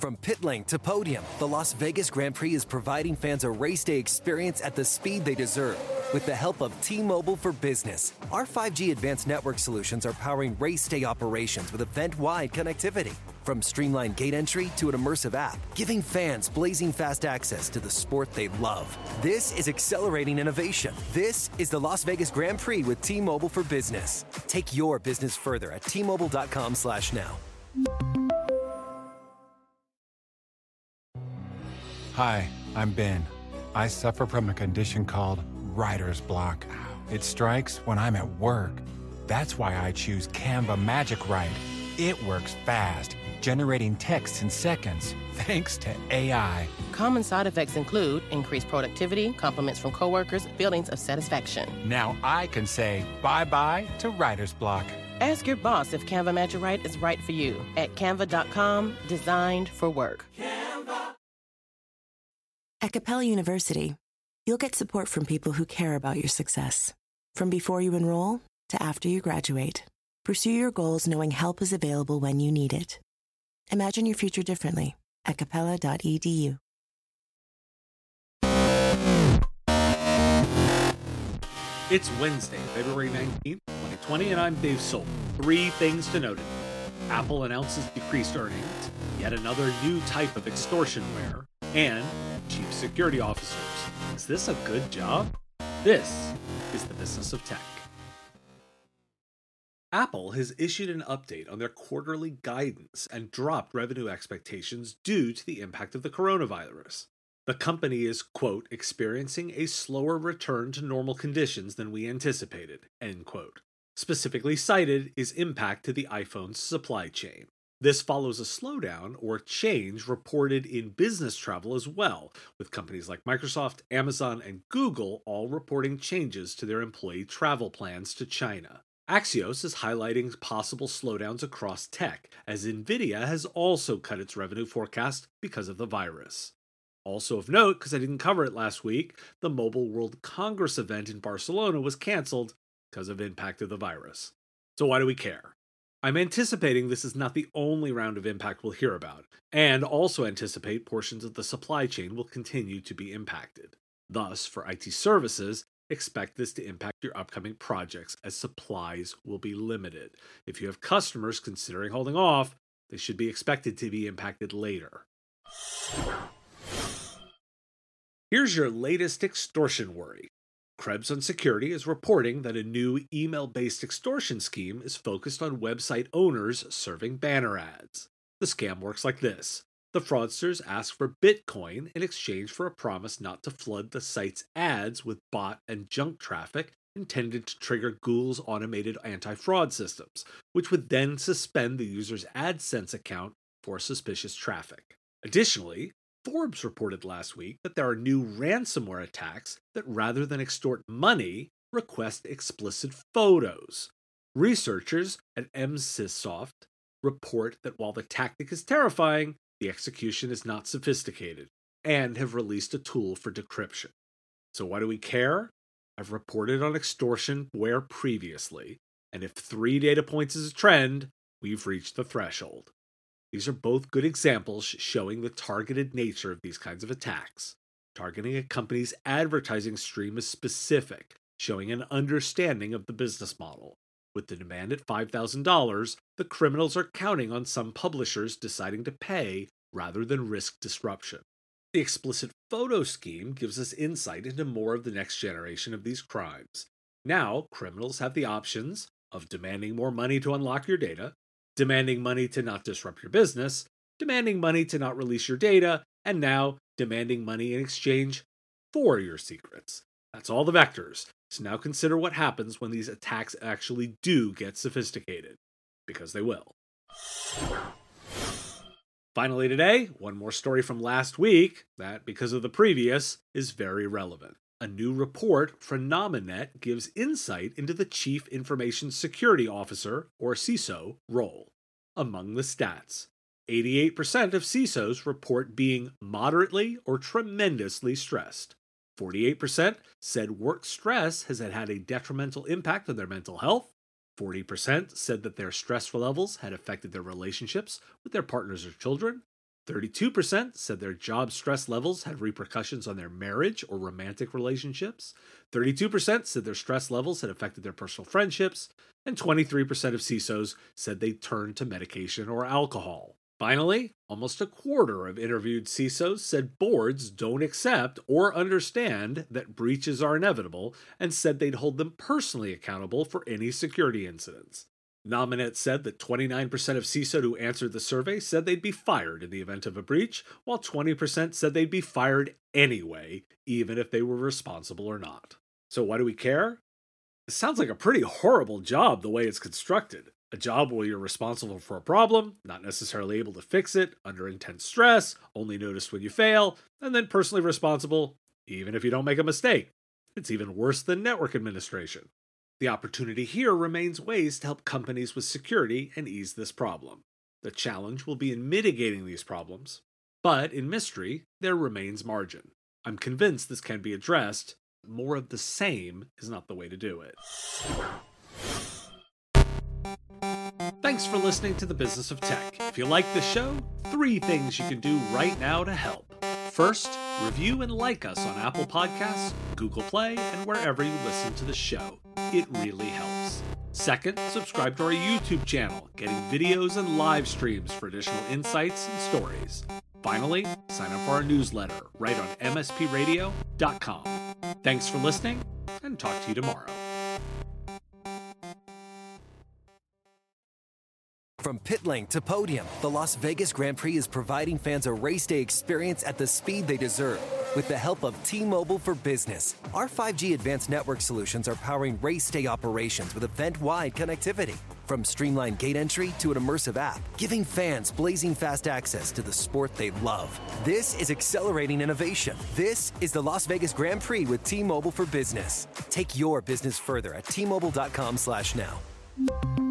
From pit lane to podium, the Las Vegas Grand Prix is providing fans a race day experience at the speed they deserve. With the help of T-Mobile for Business, our 5G advanced network solutions are powering race day operations with event-wide connectivity. From streamlined gate entry to an immersive app, giving fans blazing fast access to the sport they love. This is accelerating innovation. This is the Las Vegas Grand Prix with T-Mobile for Business. Take your business further at T-Mobile.com/now. Hi, I'm Ben. I suffer from a condition called writer's block. It strikes when I'm at work. That's why I choose Canva Magic Write. It works fast, generating text in seconds, thanks to AI. Common side effects include increased productivity, compliments from coworkers, feelings of satisfaction. Now I can say bye-bye to writer's block. Ask your boss if Canva Magic Write is right for you at canva.com, designed for work. At Capella University, you'll get support from people who care about your success. From before you enroll to after you graduate, pursue your goals knowing help is available when you need it. Imagine your future differently at capella.edu. It's Wednesday, February 19th, 2020, and I'm Dave Soul. 3 things to note. Apple announces decreased earnings, yet another new type of extortionware, and chief security officers. Is this a good job? This is the business of tech. Apple has issued an update on their quarterly guidance and dropped revenue expectations due to the impact of the coronavirus. The company is, quote, experiencing a slower return to normal conditions than we anticipated, end quote. Specifically cited is impact to the iPhone's supply chain. This follows a slowdown or change reported in business travel as well, with companies like Microsoft, Amazon, and Google all reporting changes to their employee travel plans to China. Axios is highlighting possible slowdowns across tech, as Nvidia has also cut its revenue forecast because of the virus. Also of note, because I didn't cover it last week, the Mobile World Congress event in Barcelona was canceled because of impact of the virus. So why do we care? I'm anticipating this is not the only round of impact we'll hear about, and also anticipate portions of the supply chain will continue to be impacted. Thus, for IT services, expect this to impact your upcoming projects as supplies will be limited. If you have customers considering holding off, they should be expected to be impacted later. Here's your latest extortion worry. Krebs on Security is reporting that a new email-based extortion scheme is focused on website owners serving banner ads. The scam works like this. The fraudsters ask for Bitcoin in exchange for a promise not to flood the site's ads with bot and junk traffic intended to trigger Google's automated anti-fraud systems, which would then suspend the user's AdSense account for suspicious traffic. Additionally, Forbes reported last week that there are new ransomware attacks that rather than extort money, request explicit photos. Researchers at MSysSoft report that while the tactic is terrifying, the execution is not sophisticated, and have released a tool for decryption. So why do we care? I've reported on extortionware previously, and if 3 data points is a trend, we've reached the threshold. These are both good examples showing the targeted nature of these kinds of attacks. Targeting a company's advertising stream is specific, showing an understanding of the business model. With the demand at $5,000, the criminals are counting on some publishers deciding to pay rather than risk disruption. The explicit photo scheme gives us insight into more of the next generation of these crimes. Now, criminals have the options of demanding more money to unlock your data, demanding money to not disrupt your business, demanding money to not release your data, and now demanding money in exchange for your secrets. That's all the vectors. So now consider what happens when these attacks actually do get sophisticated. Because they will. Finally today, one more story from last week that, because of the previous, is very relevant. A new report from Nominet gives insight into the Chief Information Security Officer, or CISO, role. Among the stats, 88% of CISOs report being moderately or tremendously stressed. 48% said work stress has had a detrimental impact on their mental health. 40% said that their stress levels had affected their relationships with their partners or children. 32% said their job stress levels had repercussions on their marriage or romantic relationships. 32% said their stress levels had affected their personal friendships. And 23% of CISOs said they turned to medication or alcohol. Finally, almost a quarter of interviewed CISOs said boards don't accept or understand that breaches are inevitable and said they'd hold them personally accountable for any security incidents. Nominet said that 29% of CISO who answered the survey said they'd be fired in the event of a breach, while 20% said they'd be fired anyway, even if they were responsible or not. So why do we care? It sounds like a pretty horrible job the way it's constructed. A job where you're responsible for a problem, not necessarily able to fix it, under intense stress, only noticed when you fail, and then personally responsible, even if you don't make a mistake. It's even worse than network administration. The opportunity here remains ways to help companies with security and ease this problem. The challenge will be in mitigating these problems, but in mystery, there remains margin. I'm convinced this can be addressed. More of the same is not the way to do it. Thanks for listening to The Business of Tech. If you like the show, 3 things you can do right now to help. First, review and like us on Apple Podcasts, Google Play, and wherever you listen to the show. It really helps. Second, subscribe to our YouTube channel, getting videos and live streams for additional insights and stories. Finally, sign up for our newsletter right on mspradio.com. Thanks for listening, and talk to you tomorrow. From pit lane to podium, the Las Vegas Grand Prix is providing fans a race day experience at the speed they deserve. With the help of T-Mobile for Business, our 5G advanced network solutions are powering race day operations with event-wide connectivity. From streamlined gate entry to an immersive app, giving fans blazing fast access to the sport they love. This is accelerating innovation. This is the Las Vegas Grand Prix with T-Mobile for Business. Take your business further at T-Mobile.com/now.